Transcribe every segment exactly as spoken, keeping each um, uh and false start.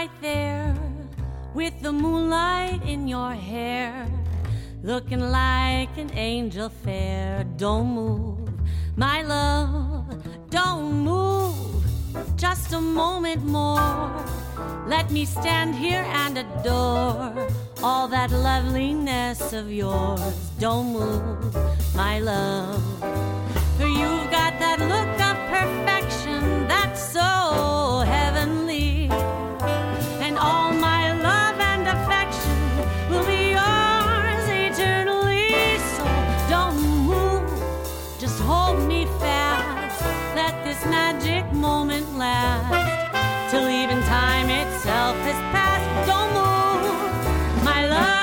right there with the moonlight in your hair, looking like an angel fair. Don't move, my love, don't move, just a moment more. Let me stand here and adore all that loveliness of yours. Don't move, my love, for you've got that look of perfection that's so heavenly, and all my love and affection will be yours eternally. So don't move, just hold me fast, let this magic moment last till even time itself has passed. Don't move, my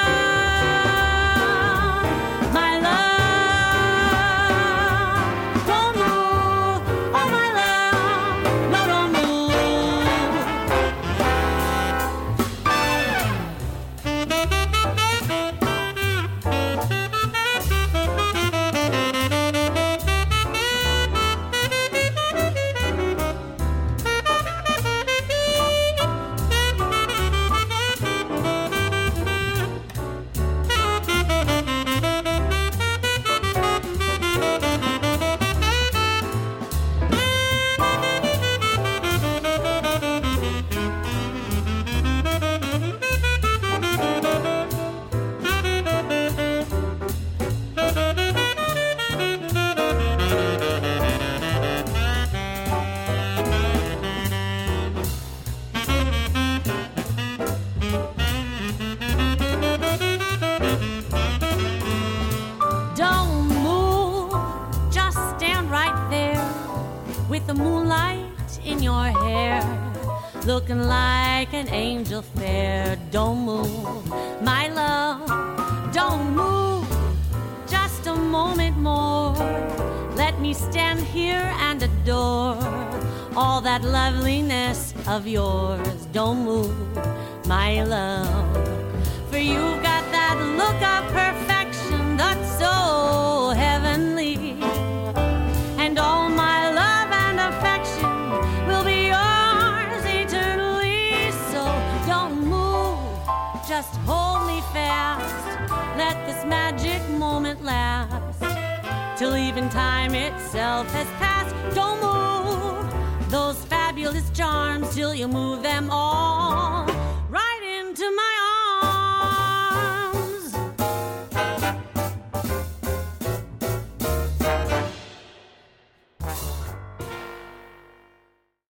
love, my love. Don't move, oh my love, no, don't with the moonlight in your hair, looking like an angel fair. Don't move, my love, don't move, just a moment more. Let me stand here and adore all that loveliness of yours. Don't move, my love, for you've got that look of perfection that's so heavenly, and all my love and affection will be yours eternally. So don't move, just hold me fast, let this magic moment last till even time itself has passed. Don't move those fabulous charms till you move them all.